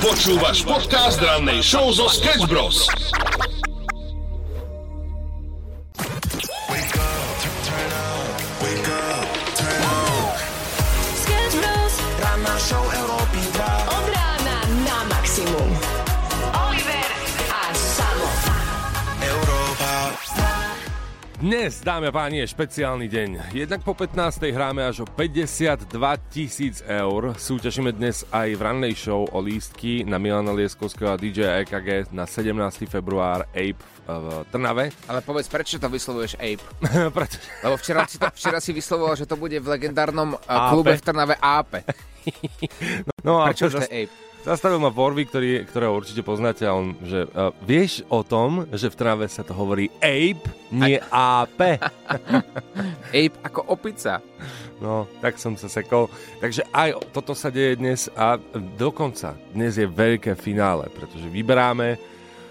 Počúvaš podcast rannej show zo Sketch Bros. Sketch Bros. Ranná show Európy 2. Od rána na maximum. Oliver a Samo. Európa. Dnes, dámy a páni, je špeciálny deň. Jednak po 15. hráme až o 52 000 eur. Súťažíme dnes aj v rannej show o lístky na Milana Lieskovského a DJ EKG na 17. február Ape v Trnave. Ale povedz, prečo to vyslovuješ Ape? Prečo? Lebo včera si vyslovoval, že to bude v legendárnom klube v Trnave Ape. No a prečo to je Ape? Zastavil ma Vorvy, ktorého určite poznáte, a on, že vieš o tom, že v Trnave sa to hovorí Ape, nie Ape. Ape ako opica. No, tak som sa sekol. Takže aj toto sa deje dnes a dokonca dnes je veľké finále, pretože vyberáme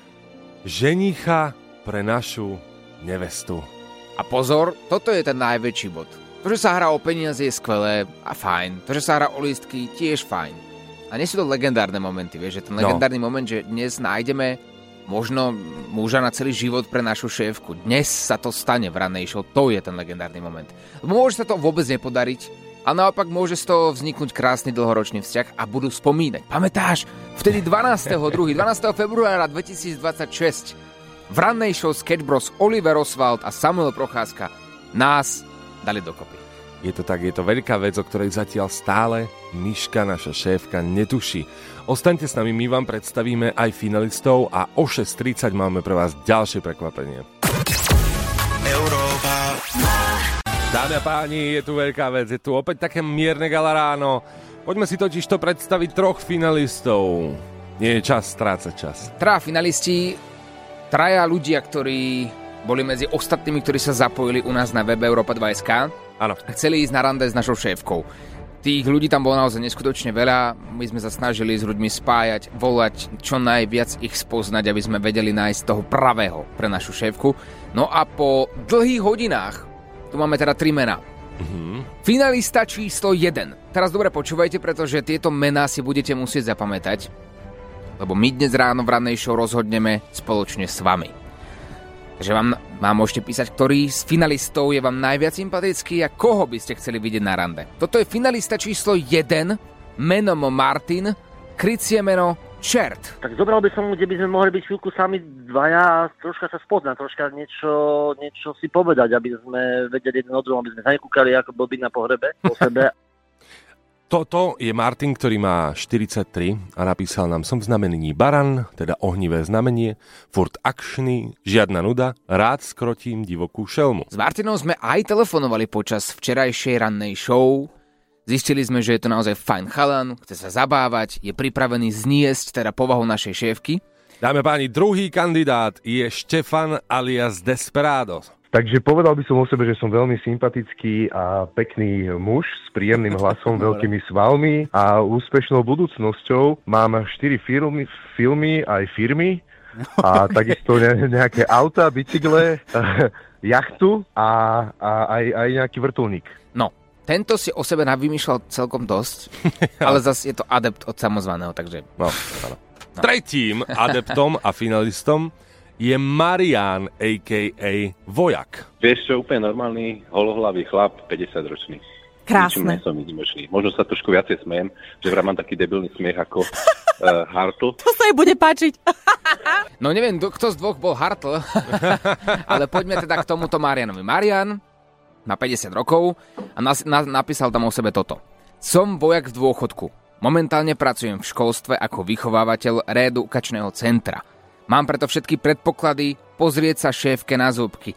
ženicha pre našu nevestu. A pozor, toto je ten najväčší bod. To, že sa hrá o peniaze, je skvelé a fajn. To, že sa hrá o lístky, tiež fajn. A nie sú to legendárne momenty, vieš, že ten legendárny moment, že dnes nájdeme možno muža na celý život pre našu šéfku. Dnes sa to stane v rannej show, to je ten legendárny moment. Môže sa to vôbec nepodariť, a naopak môže z toho vzniknúť krásny dlhoročný vzťah a budú spomínať. Pamätáš? Vtedy 12. februára 2026 v rannej show Sketch Bros Oliver Oswald a Samuel Procházka nás dali dokopy. Je to tak, je to veľká vec, o ktorej zatiaľ stále Miška, naša šéfka, netuší. Ostaňte s nami, my vám predstavíme aj finalistov a o 6:30 máme pre vás ďalšie prekvapenie. Európa. Dámy a páni, je tu veľká vec, je tu opäť také mierne gala ráno. Poďme si totiž to predstaviť troch finalistov. Nie je čas strácať čas. Finalisti, traja ľudia, ktorí boli medzi ostatnými, ktorí sa zapojili u nás na webe Europa2.sk. Áno. Chceli ísť na rande s našou šéfkou. Tých ľudí tam bolo naozaj neskutočne veľa. My sme sa snažili s ľuďmi spájať, volať, čo najviac ich spoznať, aby sme vedeli nájsť toho pravého pre našu šéfku. No a po dlhých hodinách, tu máme teda 3 mená. Finalista číslo 1. Teraz dobre počúvajte, pretože tieto mená si budete musieť zapamätať, lebo my dnes ráno v rannej show rozhodneme spoločne s vami. Takže vám môžete písať, ktorý z finalistov je vám najviac sympatický a koho by ste chceli vidieť na rande. Toto je finalista číslo 1, menom Martin, krycie meno Čert. Tak zobral by som mu, kde by sme mohli byť chvíľku sami dvaja a troška sa spoznať, troška niečo si povedať, aby sme vedeli jeden od druhom, aby sme sa nekúkali ako blbí na pohrebe po sebe. Toto je Martin, ktorý má 43 a napísal nám: som v znamení baran, teda ohnivé znamenie, furt akčný, žiadna nuda, rád skrotím divokú šelmu. S Martinom sme aj telefonovali počas včerajšej rannej show. Zistili sme, že je to naozaj fajn chalan, chce sa zabávať, je pripravený zniesť teda povahu našej šéfky. Dáme páni, druhý kandidát je Štefan alias Desperado. Takže povedal by som o sebe, že som veľmi sympatický a pekný muž s príjemným hlasom, veľkými svalmi a úspešnou budúcnosťou. Mám 4 filmy aj firmy a takisto nejaké auta, bicykle, jachtu a aj nejaký vrtuľník. No, tento si o sebe navymýšľal celkom dosť, ale zase je to adept od samozvaného, takže... No. Tretím adeptom a finalistom je Marián, a.k.a. Vojak. Vieš čo, úplne normálny, holohlavý chlap, 50-ročný. Krásne. Ničím som výnimočný. Možno sa trošku viacej smejem, že vraj mám taký debilný smiech ako Hartl. To sa jej bude páčiť. No neviem, kto z dvoch bol Hartl, ale poďme teda k tomuto Marianovi. Marian má 50 rokov a napísal tam o sebe toto. Som vojak v dôchodku. Momentálne pracujem v školstve ako vychovávateľ reedukačného centra. Mám preto všetky predpoklady pozrieť sa šéfke na zúbky.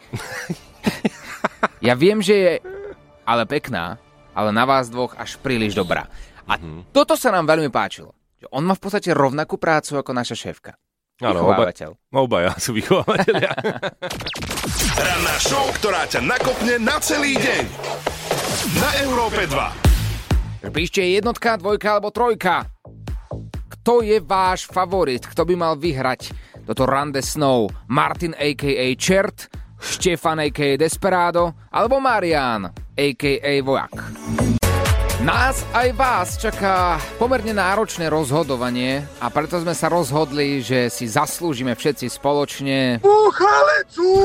Ja viem, že je ale pekná, ale na vás dvoch až príliš dobrá. A toto sa nám veľmi páčilo. On má v podstate rovnakú prácu ako naša šéfka. Vychovávateľ. Obaja sú vychovávateľia. Ranná show, ktorá ťa nakopne na celý deň. Na Európe 2. Píšte jednotka, dvojka alebo trojka. Kto je váš favorit? Kto by mal vyhrať toto rande snov? Martin a.k.a. Čert, Štefan a.k.a. Desperado alebo Marián a.k.a. Vojak? Nás aj vás čaká pomerne náročné rozhodovanie a preto sme sa rozhodli, že si zaslúžime všetci spoločne Búchalicu!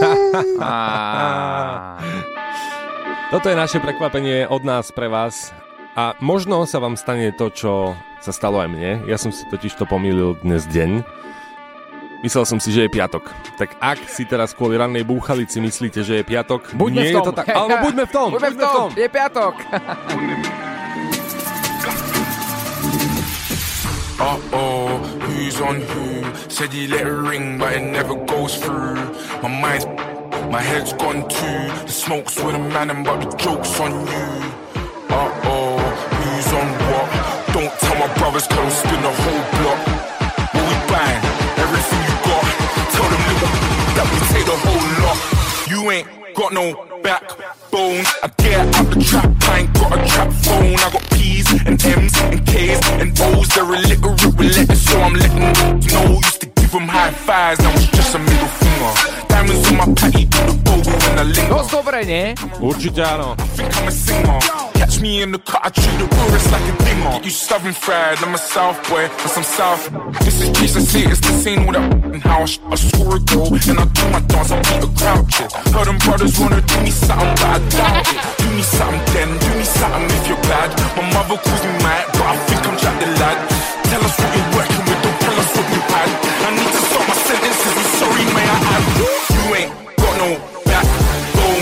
Toto je naše prekvapenie od nás pre vás a možno sa vám stane to, čo sa stalo aj mne. Ja som si totiž to pomýlil dnes deň. Myslel som si, že je piatok. Tak ak si teraz kvôli rannej búchalici myslíte, že je piatok, buďme nie v tom. Je to tak. Alebo buďme v tom. Buďme v tom. Je piatok. Uh-oh, who's on who? Said he let it ring, but it never goes through. My head's gone too. The smoke's with a man, and but the joke's on you. Uh-oh, who's on what? Don't tell my brothers, cause I'll spin the whole block. What we bang? Everything you got. Tell them little that we take the whole lot. You ain't got no backbone. I get out the trap, I ain't got a trap phone. I got P's and M's and K's and O's. They're illiterate with letters, so I'm letting them know. Used to give them high fives, now it's just a middle finger. Diamonds on my patty, do the bogle when I linger. Dosť dobre, nie? Určite áno. I think I'm a singer. Catch me in the cut, I treat the chorus like a dinger. You southern fried, I'm a south boy, cause I'm south. This is peace, I see it's the scene with that and how I score a goal. And I do my dance, I beat a crowd chick. Heard them brothers wanna do me something, but I doubt it. Do me something then, do me something if you're bad. My mother calls me mad, but I think I'm Jack the lad. Tell us what you're working with, don't tell us what you had. I need to stop my sentences, I'm sorry, may I add. You ain't got no backbone.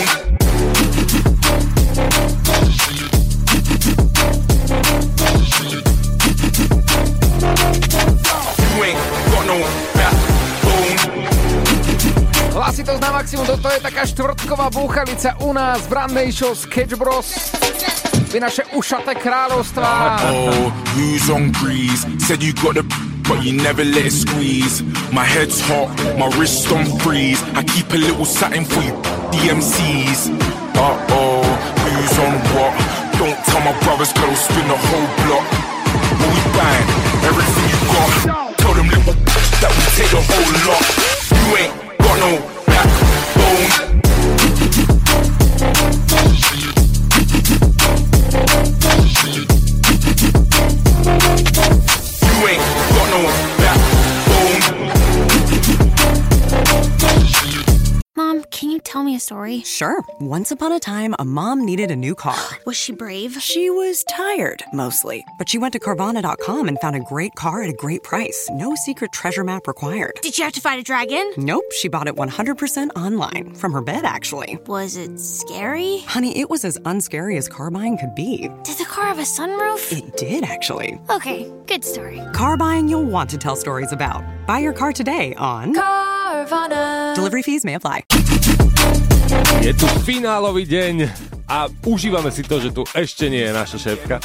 Hlasitosť na maximum, toto je taká štvrtková búchalica u nás v rannej show Sketch Bros. Vy naše ušaté kráľovstvá. Oh, who's on grease? Said you got the but you never let it squeeze. My head's hot, my wrist on freeze. I keep a little satin for you DMCs. Uh-oh, who's on what? Don't tell my brothers, cause I'll spin the whole block. What we bang? Everything you got. Tell them little that we take the whole lot. You ain't got no backbone. You ain't got no backbone. Mom, can you tell me a story? Sure. Once upon a time, a mom needed a new car. Was she brave? She was tired, mostly. But she went to Carvana.com and found a great car at a great price. No secret treasure map required. Did you have to fight a dragon? Nope, she bought it 100% online. From her bed, actually. Was it scary? Honey, it was as unscary as car buying could be. Did the car have a sunroof? It did, actually. Okay, good story. Car buying you'll want to tell stories about. Buy your car today on Carvana. Delivery fees may apply. Je tu finálový deň a užívame si to, že tu ešte nie je naša šéfka.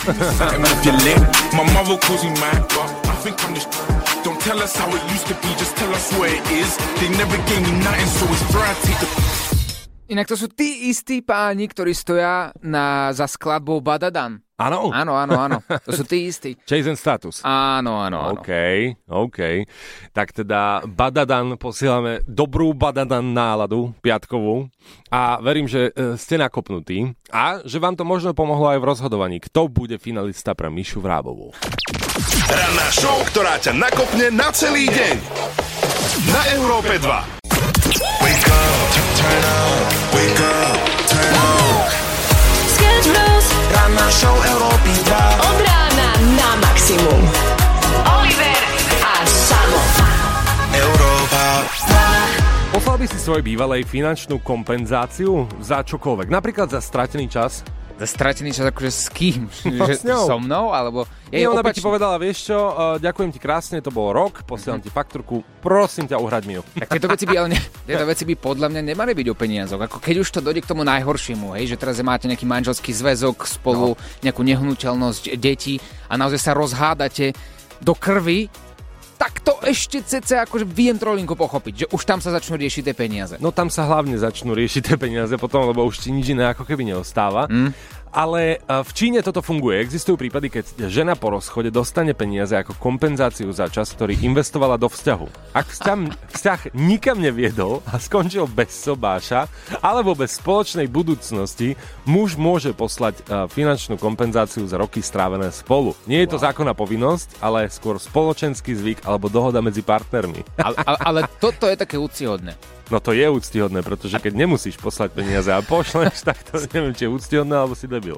My mother calls me mad, but I think I'm just. Don't tell us how it used to be, just tell us where it is. They never gave me nothing, so it's fair I take the. Inak to sú tí istí páni, ktorí stoja za skladbou Badadan. Áno? Áno. To sú tí istí. Chase and Status. Áno. OK. Tak teda Badadan, posielame dobrú Badadan náladu, piatkovú. A verím, že ste nakopnutí a že vám to možno pomohlo aj v rozhodovaní, kto bude finalista pre Mišu Vrábovú. Ranná show, ktorá ťa nakopne na celý deň. Na Európe 2. Wake up, turn up, wake up, turn up. Sketch Bros. Ranná show Európy 2. Od rána na maximum. Oliver a Samo. Európa 2. Poslal by si svojej bývalej finančnú kompenzáciu za čokoľvek, napríklad za stratený čas? Za stratený čas akože s kým? Že so mnou? Alebo Nie, ona by ti povedala, vieš čo, ďakujem ti krásne, to bol rok, posielam ti faktúrku, prosím ťa, uhraď mi ju. Tak tieto veci by podľa mňa nemali byť o peniazoch. Ako keď už to dojde k tomu najhoršiemu, hej, že teraz máte nejaký manželský zväzok spolu, nejakú nehnuteľnosť, deti a naozaj sa rozhádate do krvi, tak to ešte cca akože viem trolinko pochopiť, že už tam sa začnú riešiť tie peniaze. No tam sa hlavne začnú riešiť tie peniaze potom, lebo už ti nič iné ako keby neostáva. Ale v Číne toto funguje. Existujú prípady, keď žena po rozchode dostane peniaze ako kompenzáciu za čas, ktorý investovala do vzťahu. Ak vzťah nikam neviedol a skončil bez sobáša alebo bez spoločnej budúcnosti, muž môže poslať finančnú kompenzáciu za roky strávené spolu. Nie je to zákonná povinnosť, ale skôr spoločenský zvyk alebo dohoda medzi partnermi. Ale toto je také úctyhodné. No to je úctyhodné, pretože keď nemusíš poslať peniaze a pošleš, tak to neviem, či je úctyhodné, alebo si debil.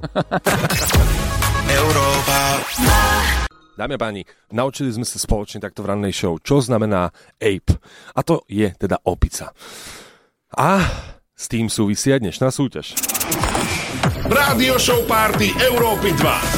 Európa. Dámy a páni, naučili sme sa spoločne takto v rannej show, čo znamená ape. A to je teda opica. A s tým súvisí aj dnešná súťaž. Rádio show party Európy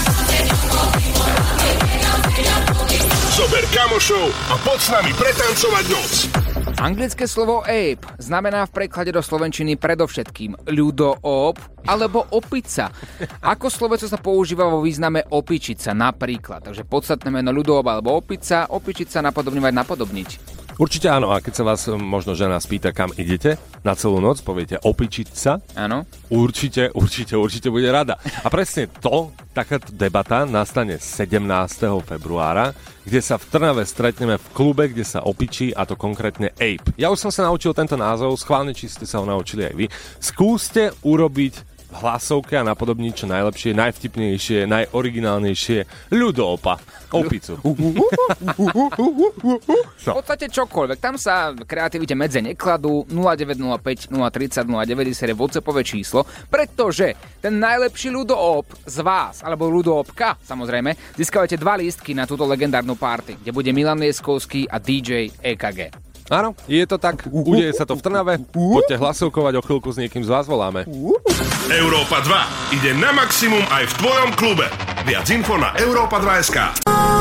2. Zober kamošov a poď s nami pretancovať noc. Anglické slovo ape znamená v preklade do slovenčiny predovšetkým ľudoop alebo opica. Ako sloveco sa používa vo význame opičica napríklad. Takže podstatné meno ľudoop alebo opica, opičica napodobňovať, napodobniť. Určite áno, a keď sa vás možno žena spýta, kam idete na celú noc, poviete opičiť sa. Áno. Určite bude rada. A presne takáto debata nastane 17. februára, kde sa v Trnave stretneme v klube, kde sa opičí, a to konkrétne ape. Ja už som sa naučil tento názov, schválne, či ste sa ho naučili aj vy. Skúste urobiť v hlasovke a napodobniť čo najlepšie, najvtipnejšie, najoriginálnejšie ľudoopa. Opicu. V podstate čokoľvek. Tam sa kreativite medze nekladú. 0905 030 090 je WhatsAppové číslo, pretože ten najlepší ľudoop z vás, alebo ľudoopka, samozrejme, získavate 2 lístky na túto legendárnu party, kde bude Milan Lieskovský a DJ EKG. Áno, je to tak, udeje sa to v Trnave, poďte hlasovkovať, o chvíľku s niekým z vás voláme. Európa 2 ide na maximum aj v tvojom klube. Viac info na Európa2.sk.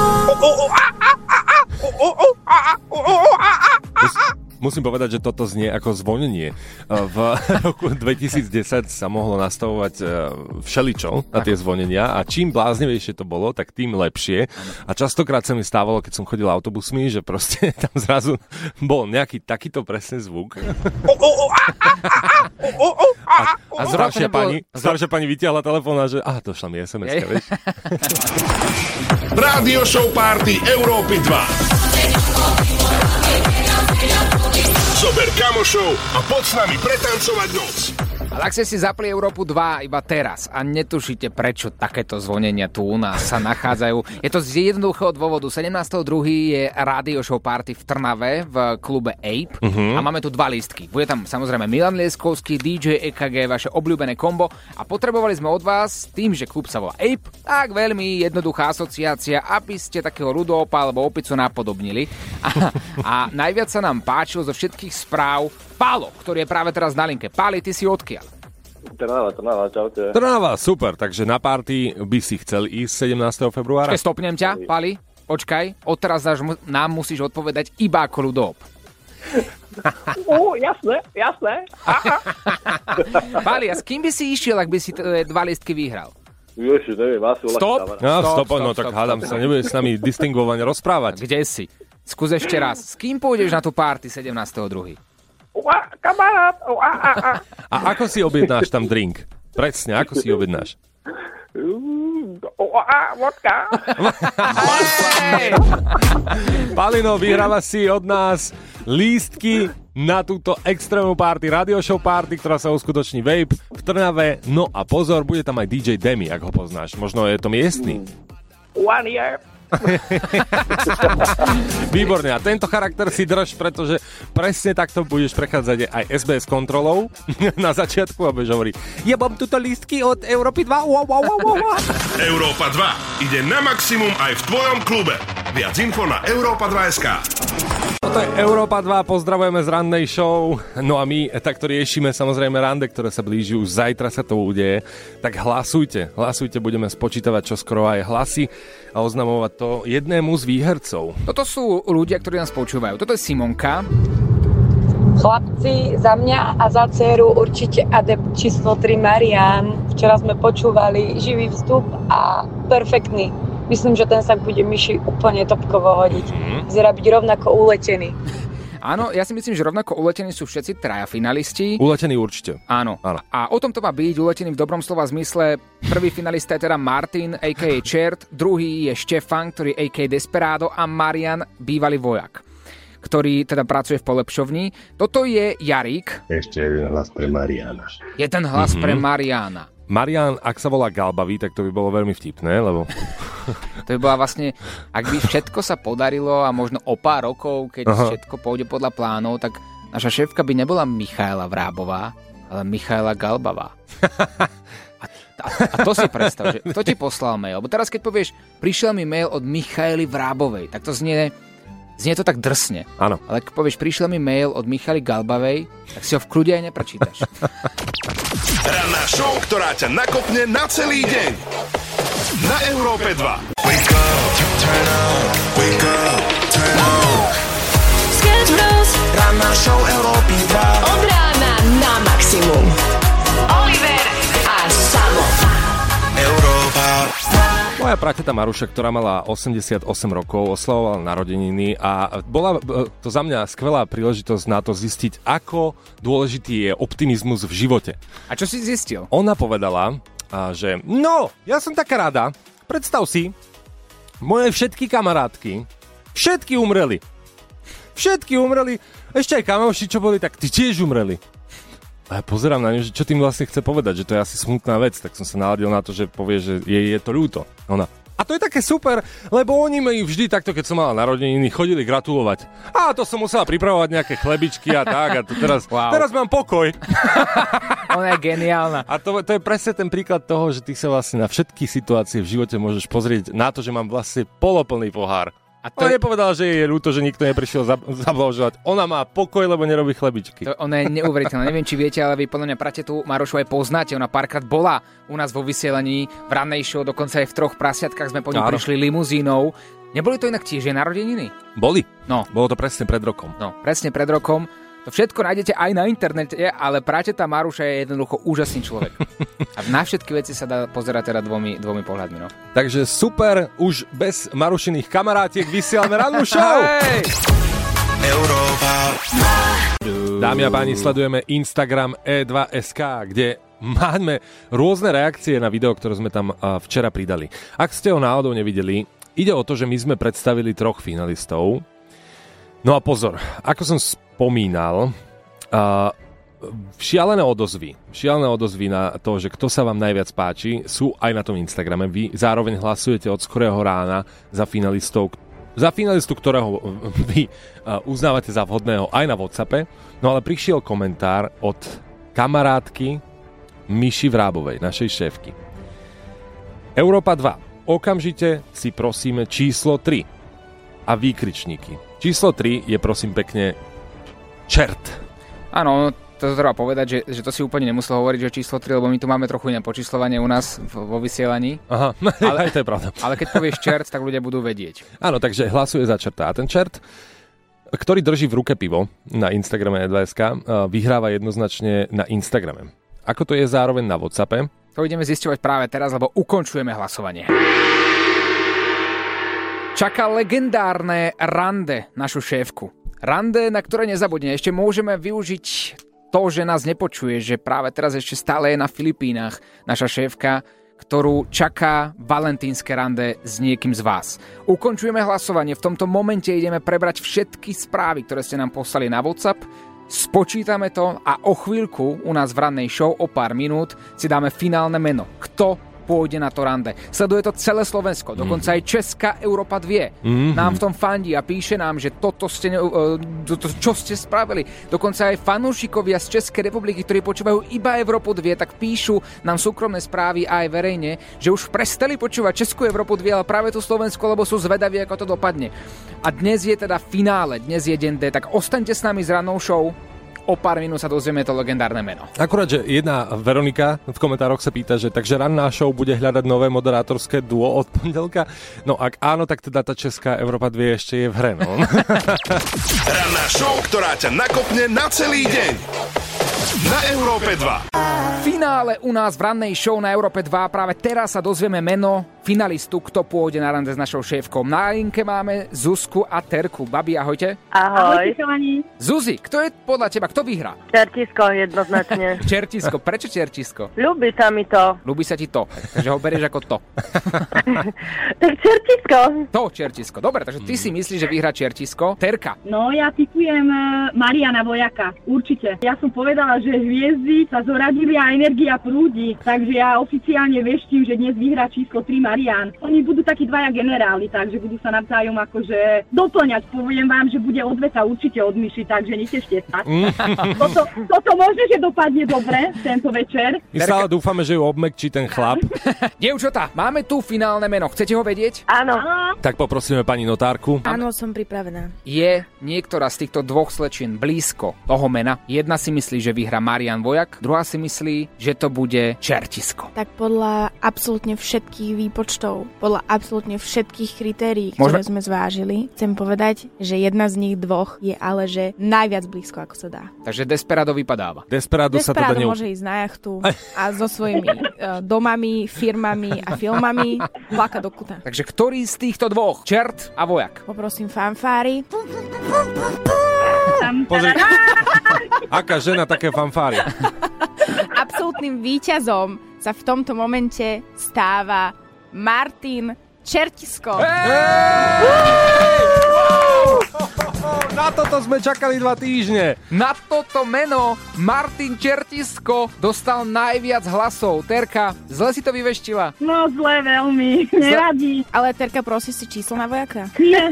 Musím povedať, že toto znie ako zvonenie. V roku 2010 sa mohlo nastavovať všeličo na tie zvonenia a čím bláznivejšie to bolo, tak tým lepšie. A častokrát sa mi stávalo, keď som chodil autobusmi, že proste tam zrazu bol nejaký takýto presný zvuk. A zdravšia pani vytiahla telefón a že došla mi SMS-ka, vieš? Rádio show party Európy 2. Zober kamošov a poď s nami pretancovať noc. Ale ak ste si zapli Európu 2 iba teraz a netušíte, prečo takéto zvonenia tu u nás sa nachádzajú, je to z jednoduchého dôvodu. 17.2. je rádio show party v Trnave v klube Ape a máme tu 2 lístky. Bude tam samozrejme Milan Lieskovský, DJ EKG, vaše obľúbené kombo a potrebovali sme od vás, tým, že klub sa volá Ape, tak veľmi jednoduchá asociácia, aby ste takého ľudoopa alebo opicu napodobnili. A najviac sa nám páčilo zo všetkých správ Pálo, ktorý je práve teraz na linke. Páli, ty si odkiaľ? Trnava, čaute. Trnava, super, takže na party by si chcel ísť 17. februára? Počkaj, stopnem ťa, Páli, počkaj, odteraz nám musíš odpovedať iba ako ľudoop. Jasné. Páli, a s kým by si išiel, ak by si 2 lístky vyhral? Ježiš, neviem, asi Stop, tak hádam sa, nebude s nami distingovane rozprávať. Kde si? Skús ešte raz, s kým pôjdeš na tú party 17.2.? Kamarát. A ako si objednáš tam drink? Presne, ako si objednáš? Vodka. Palino, vyhráva si od nás lístky na túto extrémnu party, radio show party, ktorá sa uskutoční Vape v Trnave. No a pozor, bude tam aj DJ Demi, ak ho poznáš. Možno je to miestny. 1 year. Výborne, a tento charakter si drž, pretože presne takto budeš prechádzať aj SBS kontrolou na začiatku a budeš hovoriť: ja mám tuto lístky od Európy 2. Európa 2 ide na maximum aj v tvojom klube. Viac info na Európa2.sk. Toto je Európa 2, pozdravujeme z rannej show. No a my takto riešime samozrejme rande, ktoré sa blíži, už zajtra sa to udeje. Tak hlasujte, budeme spočítavať čoskoro aj hlasy a oznamovať to jednému z výhercov. Toto sú ľudia, ktorí nás počúvajú. Toto je Simonka. Chlapci, za mňa a za dceru určite adept číslo 3 Marián. Včera sme počúvali živý vstup a perfektný. Myslím, že ten sa bude Myši úplne topkovo hodiť. Vyzerá byť rovnako uletený. Áno, ja si myslím, že rovnako uletení sú všetci traja finalisti. Uletení určite. Áno. A o tom to má byť, uletený v dobrom slova zmysle. Prvý finalista je teda Martin, a.k.a. Čert, druhý je Štefan, ktorý je a.k.a. Desperado a Marian, bývalý vojak, ktorý teda pracuje v polepšovni. Toto je Jarík. Ešte jeden hlas pre Mariána. Je ten hlas pre Mariána. Marián, ak sa volá Galbavý, tak to by bolo veľmi vtipné, lebo... To by bola vlastne, ak by všetko sa podarilo a možno o pár rokov, keď všetko pôjde podľa plánov, tak naša šéfka by nebola Michaela Vrábová, ale Michaela Galbavá. A to si predstav, že kto ti poslal mail? Lebo teraz, keď povieš, prišiel mi mail od Michaely Vrábovej, tak to znie to tak drsne. Áno. Ale keď povieš, prišiel mi mail od Michaely Galbavej, tak si ho v kľude aj neprečítaš. Ranná show, ktorá ťa nakopne na celý deň. Na Európe 2. Wake up, turn on, wake up, turn on. Sketch Bros. Ranná show Európy 2. Od rána na maximum. Oliver a Samo. Európa. Moja prateta Maruša, ktorá mala 88 rokov, oslavovala narodeniny a bola to za mňa skvelá príležitosť na to zistiť, ako dôležitý je optimizmus v živote. A čo si zistil? Ona povedala, že ja som taká rada, predstav si, moje všetky kamarátky, všetky umreli. Ešte aj kamoši, čo boli, tak tí tiež umreli. A ja pozerám na ňu, že čo tým vlastne chce povedať, že to je asi smutná vec, tak som sa naladil na to, že povie, že jej je to ľúto. Ona, a to je také super, lebo oni mi vždy takto, keď som mala narodeniny, chodili gratulovať. A to som musela pripravovať nejaké chlebičky a tak, a to teraz mám pokoj. Ona je geniálna. A to je presne ten príklad toho, že ty sa vlastne na všetky situácie v živote môžeš pozrieť na to, že mám vlastne poloplný pohár. A to nepovedala, že je ľúto, že nikto neprišiel zablahoželať. Ona má pokoj, lebo nerobí chlebičky. Ona je neuveriteľná. Neviem, či viete, ale vy podľa mňa pratetu Marušu aj poznáte. Ona párkrát bola u nás vo vysielaní v rannej show, dokonca aj v 3 prasiatkách sme po ňu prišli limuzínou. Neboli to inak tiež narodeniny? Boli. No. Bolo to presne pred rokom. No, presne pred rokom. To všetko nájdete aj na internete, ale prateta Maruša je jednoducho úžasný človek. A na všetky veci sa dá pozerať teda dvomi pohľadmi. No. Takže super, už bez Marušiných kamarátiek vysielame rannú show! Hey! Európa. Dámy a páni, sledujeme Instagram E2SK, kde máme rôzne reakcie na video, ktoré sme tam včera pridali. Ak ste ho náhodou nevideli, ide o to, že my sme predstavili 3 finalistov. No a pozor, ako som spomínal, šialené odozvy na to, že kto sa vám najviac páči, sú aj na tom Instagrame. Vy zároveň hlasujete od skorého rána za finalistu, ktorého vy uznávate za vhodného aj na WhatsAppe. No ale prišiel komentár od kamarátky Miši Vrábovej, našej šéfky. Európa 2. Okamžite si prosíme číslo 3 a výkričníky. Číslo 3 je prosím pekne Čert. Áno, to treba povedať, že to si úplne nemusel hovoriť, že číslo 3, lebo my tu máme trochu iné počíslovanie u nás vo vysielaní. Aha, ale to je pravda. Ale keď povieš Čert, tak ľudia budú vedieť. Áno, takže hlasuje za Čerta. A ten Čert, ktorý drží v ruke pivo na Instagrame E2SK, vyhráva jednoznačne na Instagrame. Ako to je zároveň na WhatsAppe? To ideme zisťovať práve teraz, lebo ukončujeme hlasovanie. Čaká legendárne rande našu šéfku. Rande, na ktoré nezabudne. Ešte môžeme využiť to, že nás nepočuje, že práve teraz ešte stále je na Filipínach naša šéfka, ktorú čaká valentínske rande s niekým z vás. Ukončujeme hlasovanie. V tomto momente ideme prebrať všetky správy, ktoré ste nám poslali na WhatsApp. Spočítame to a o chvíľku u nás v rannej show o pár minút si dáme finálne meno. Kto pôjde na to rande. Sleduje to celé Slovensko, dokonca aj Česká Európa 2. Nám v tom fandí a píše nám, že toto ste, čo ste spravili. Dokonca aj fanúšikovia z Českej republiky, ktorí počúvajú iba Európu 2, tak píšu nám súkromné správy aj verejne, že už prestali počúvať Českú Európu 2, ale práve tu Slovensko, lebo sú zvedaví, ako to dopadne. A dnes je teda finále, dnes je deň D, tak ostaňte s nami s rannou show. O pár minút sa dozvieme to legendárne meno. Akurát, že jedna Veronika v komentároch sa pýta, že takže ranná show bude hľadať nové moderátorské duo od pondelka. No ak áno, tak teda tá Česká Európa 2 ešte je v hre, no. Ranná show, ktorá ťa nakopne na celý deň. Na Európe 2. Finále u nás v rannej show na Európe 2. Práve teraz sa dozvieme meno finalistu, kto pôjde na rande s našou šéfkou. Na linke máme Zuzku a Terku. Babi, ahojte. Ahoj. Zuzi, kto je podľa teba, kto vyhrá? Čertisko, jednoznačne. Čertisko, prečo čertisko? Ľúbi sa mi to. Ľúbi sa ti to, takže ho berieš ako to. Tak čertisko. To čertisko, dobre, takže ty si myslíš, že vyhrá čertisko. Terka. No, ja tipujem Mariana Vojaka, určite. Ja som povedala, že hviezdy sa zoradili a energia prúdi, takže ja oficiálne veštím, že dnes vyhrá číslo 3 Marian. Oni budú takí dvaja generáli, takže budú sa navzájom akože doplňať. Poviem vám, že bude odveta určite od myši, takže netešte sa. Toto možno, že dopadne dobre tento večer. My stále dúfame, že ju obmekčí ten chlap. Dievčatá, máme tu finálne meno. Chcete ho vedieť? Áno. Tak poprosíme pani notárku. Áno, som pripravená. Je niektorá z týchto dvoch slečín blízko toho mena? Jedna si myslí, že vyhrá Marian Vojak, druhá si myslí, že to bude čertisko. Tak podľa absolútne všetkých výpočtov, podľa absolútne všetkých kritérií, ktoré sme zvážili, chcem povedať, že jedna z nich dvoch je ale že najviac blízko, ako sa dá. Takže Desperado vypadáva. Desperado sa teda môže ísť na jachtu a so svojimi domami, firmami a filmami plakať do kuta. Takže ktorý z týchto dvoch? Čert a Vojak? Poprosím fanfári. Pozri, aká žena, také fanfáry. Absolútnym víťazom sa v tomto momente stáva Martin Čertisko. Na toto sme čakali 2 týždne. Na toto meno Martin Čertisko dostal najviac hlasov. Terka, zle si to vyveštila? No zle veľmi, nevadí. Ale Terka, prosí si číslo na Vojaka? Nie.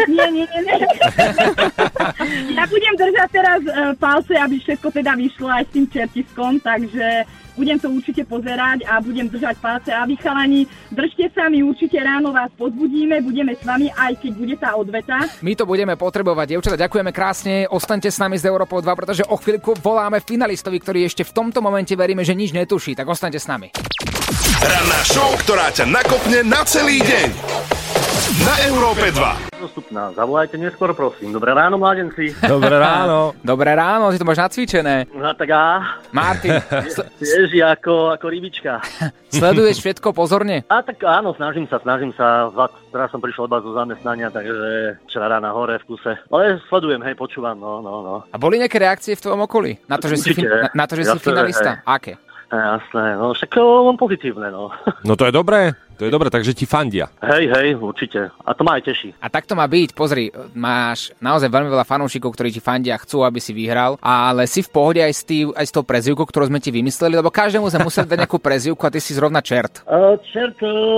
Ja budem držať teraz palce, aby všetko teda vyšlo aj s tým Čertiskom, takže budem to určite pozerať a budem držať palce. A vy chalani, držte sa, my určite ráno vás pozbudíme, budeme s vami, aj keď bude tá odveta. My to budeme potrebovať, dievčatá, ďakujeme krásne, ostaňte s nami z Európou 2, pretože o chvíľku voláme finalistovi, ktorý ešte v tomto momente veríme, že nič netuší, tak ostaňte s nami. Ranná show, ktorá ťa nakopne na celý deň. Na Európe 2. Dostupná. Zavolajte neskôr, prosím. Dobré ráno, mladenci. Dobré ráno. Dobré ráno, ty to máš nacvičené. No tak á. Martin. Ježi ako rybička. Sleduješ všetko pozorne? A tak áno, snažím sa. Teraz som prišiel iba zo zamestnania, takže včera rána hore v kuse. Ale sledujem, hej, počúvam, no. A boli nejaké reakcie v tvojom okolí? Na to, že si finalista? Aké? Jasné, no však len pozitívne, no. No to je dobré, takže ti fandia. Hej, určite. A to ma aj teší. A tak to má byť, pozri, máš naozaj veľmi veľa fanúšikov, ktorí ti fandia, chcú, aby si vyhral, ale si v pohode aj s tou prezývkou, ktorú sme ti vymysleli, lebo každému sme museli dať nejakú prezývku a ty si zrovna čert. Čert,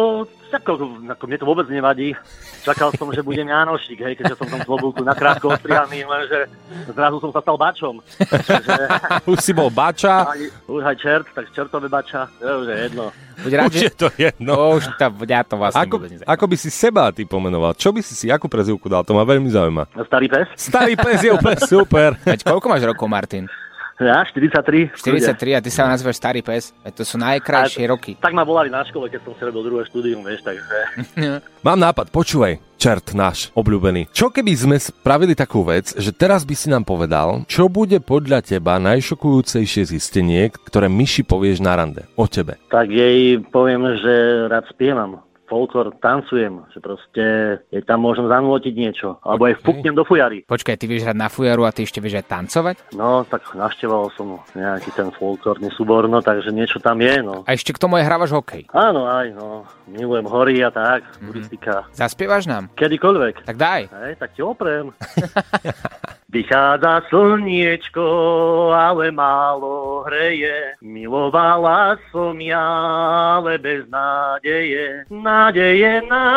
ako mne to vôbec nevadí. Čakal som, že budem Jánošik, hej, keďže som tam klobúku nakrátko ostrihaný, lenže zrazu som sa stal bačom. Už si bol bača. Už aj čert, tak čertové bača, to už je jedno. Už je to jedno. Ja to vlastne ako by si seba ty pomenoval? Čo by si akú prezývku dal? To ma veľmi zaujíma. Starý pes? Starý pes je úplne super. Veď koľko máš rokov, Martin? Ja, 43. 43 a ty sa nazývaš Starý pes. To sú najkrajšie roky. Tak ma volali na škole, keď som si robil druhé štúdium, vieš, takže... Mám nápad, počúvaj, čert náš obľúbený. Čo keby sme spravili takú vec, že teraz by si nám povedal, čo bude podľa teba najšokujúcejšie zistenie, ktoré myši povieš na rande o tebe? Tak jej poviem, že rád spievam. Folklor, tancujem, že proste jej tam môžem zanútiť niečo, alebo aj vpuknem do fujary. Počkaj, ty vieš hrať na fujaru a ty ešte vieš aj tancovať? No, tak navštevoval som nejaký ten folklórny súbor, no, takže niečo tam je, no. A ešte k tomu aj hrávaš hokej? Áno, aj, no, milujem hory a tak, turistika. Zaspievaš nám? Kedykoľvek. Tak daj. Hej, tak ti oprem. Vychádza slniečko, ale málo hreje. Milovala som ja, ale bez nádeje. Nádeje,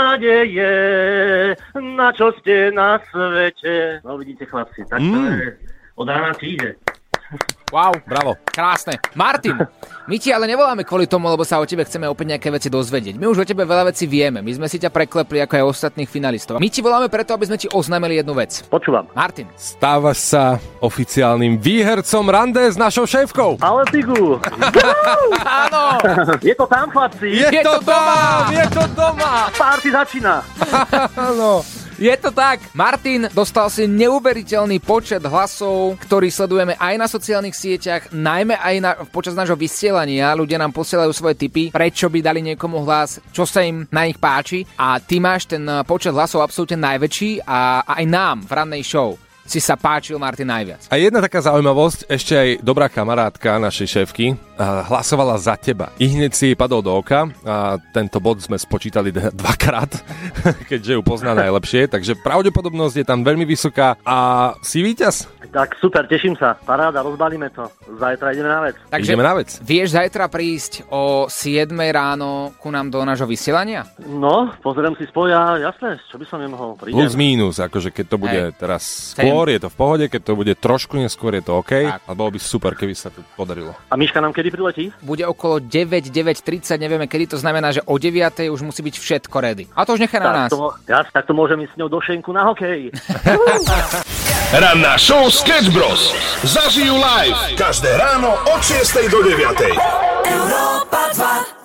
na čo ste na svete. No vidíte, chlapci, tak to je od rána ti ide. Wow, bravo, krásne. Martin, my ti ale nevoláme kvôli tomu, lebo sa o tebe chceme opäť nejaké veci dozvedieť. My už o tebe veľa vecí vieme, my sme si ťa preklepli ako aj ostatných finalistov. My ti voláme preto, aby sme ti oznámili jednu vec. Počúvam. Martin. Stávaš sa oficiálnym výhercom rande s našou šéfkou. Ale figu. Áno. Je to tam, chlapci. Je to doma. Party začína. Áno. Je to tak. Martin dostal si neuveriteľný počet hlasov, ktorý sledujeme aj na sociálnych sieťach, najmä aj počas nášho vysielania. Ľudia nám posielajú svoje tipy, prečo by dali niekomu hlas, čo sa im na nich páči. A ty máš ten počet hlasov absolútne najväčší a aj nám v rannej show si sa páčil, Martin, najviac. A jedna taká zaujímavosť, ešte aj dobrá kamarátka našej šéfky hlasovala za teba. I hneď si jej padol do oka a tento bod sme spočítali dvakrát, keďže ju pozná najlepšie, takže pravdepodobnosť je tam veľmi vysoká a si víťaz. Tak super, teším sa. Paráda, rozbalíme to. Zajtra ideme na vec. Takže ideme na vec. Vieš zajtra prísť o 7 ráno ku nám do nášho vysielania? No, pozriem si spoja, jasné, čo by som nemohol. Prídem. Plus mínus, akože keď to bude teraz skôr, je to v pohode, keď to bude trošku neskôr, je to OK. A bolo by super, keby sa to podarilo. A Miška nám kedy priletí? Bude okolo 9:30, nevieme kedy, to znamená, že o 9:00 už musí byť všetko ready. A to už nechá na nás. Tak to môžem ísť s ňou do šenku na hokej. Ranná show Sketch Bros. Zažijú live každé ráno od 6:00 do 9:00. Európa 2.